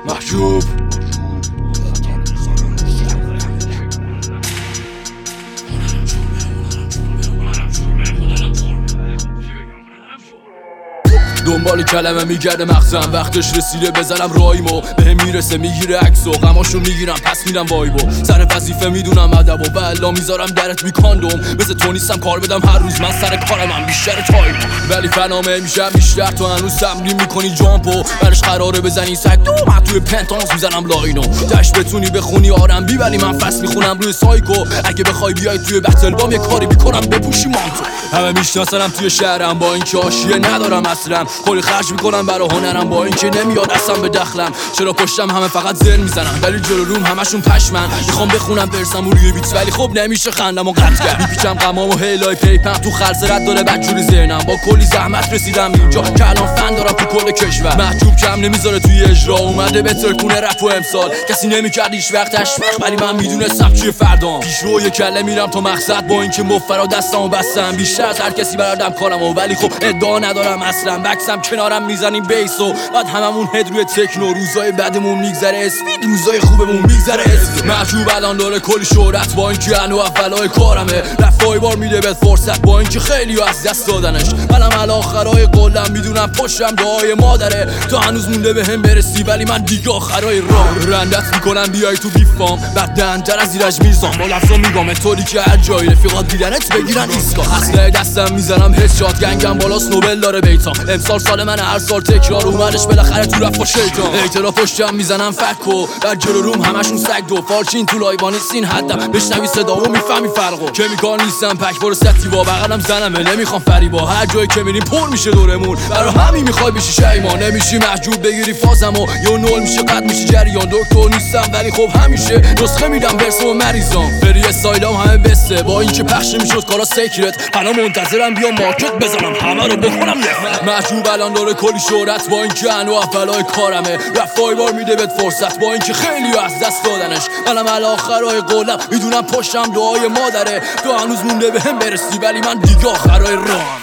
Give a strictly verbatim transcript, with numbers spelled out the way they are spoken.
محجوب دنبال کلمه میگرده مغزم، وقتش رسیده بزنم رایمو، بهم میرسه میگیره عکسو، غماشو میگیرم پس میدم وایبو، سر وظیفه میدونم ادبو، بلا میذارم درت میکاندوم، مثل تو نیستم کار بدم هر روز، من سر کارم هم بیشتر تایم، ولی فنامه میشم بیشتر، تو هنوز تمرین میکنی جامپو، برش قراره بزنی سگ دو، من توی پنتانس میزنم لاینو، دش بتونی بخونی آرم بی، ولی من فصل میخونم روی سایکو، اگه بخوای بیای توی بتل بام یه کاری میکنم بپوشی مانتو، همه میشناسنم توی شهرم با اینکه حاشیه ندارم اصلا، کلی خرج میکنم برای هنرم با اینکه نمیاد اصلا به دخلم، چرا پشتم همه فقط زر میزنن ولی جلو روم همشون پشمن، میخوام بخونم برسم روی بیت ولی خب نمیشه خندمو قطع کرد، میپیچم غمامو هیلای پیپم تو خلص رد داره بدجوری ذهنم، با کلی زحمت رسیدم اینجا که الان فن دارم تو کل کشور، محجوب کم نمیذاره توی اجرا، اومده به ترکونه رپ و امسال، کسی نمیکرد هیچ وقت اشفق، ولی من میدونستم چیه فردام، پیشرو یه کله میرم تا مقصد، با اینکه مفرا دستامو بستم بیشتر از هر کسی بردم کارمو، ولی خب ادعا ندارم اصلا، بکسم کنارم میزنیم بیسو، بعد هممون هد روی تکنو، روزای بعدمون میگذره اسپید، روزای خوبمون میگذره اسپید، محجوب الان داره کلی شهرت با اینکه انو اولای کارمه، رفای بار میده بهت فرصت با اینکه خیلی از دست دادنش، منم الاخرای قولم میدونم پشتم دعای مادره، تو هنوز مونده بهم برسی ولی من دیگه آخرای راه، رندت میکنم بیای تو بیفام، بعد دهن‌تر از ایرج میزام، با لفظا میگم طوری که هر جایی رفیقات دیدنت بگیرن ایسکا، اصله دستم میزنم هدشات، گنگم بالاست نوبل داره بیتام، امسال سال من هر سال تکرار اومدش بالاخره تو رفت با شیطان، اعتراف پشتم میزنم فکو، در جلو روم همشون سگ دو، فالچین تو لایوانی سین حدم، بشنوی صدامو میفهمی فرقو، کمیکال نیستم پک فرصتی با بغلم زنمه، نمیخوام فریبا، هر جایی که میریم پر میشه دورمون، برا همین میخوای بشی شیما، نمیشی محجوب بگیری فازمو، یا نول میشه قد میشی جریان، دکتر نیستم ولی خب همیشه نسخه میدم برسو مریضام، فری استایلام همه بسته، با اینکه پخش میشد کارا سیکرت، حالا منتظرم بیا مارکت بزنم همه رو بکنم نفرت، محجوب الان داره کلی شهرت با اینکه انو اولای کارمه، رفای بار میده بهت فرصت با اینکه خیلی از دست دادنش، منم الاخرای قولم میدونم پشتم دعای مادره، تو هنوز مونده بهم برسی ولی من دیگه آخرای راه.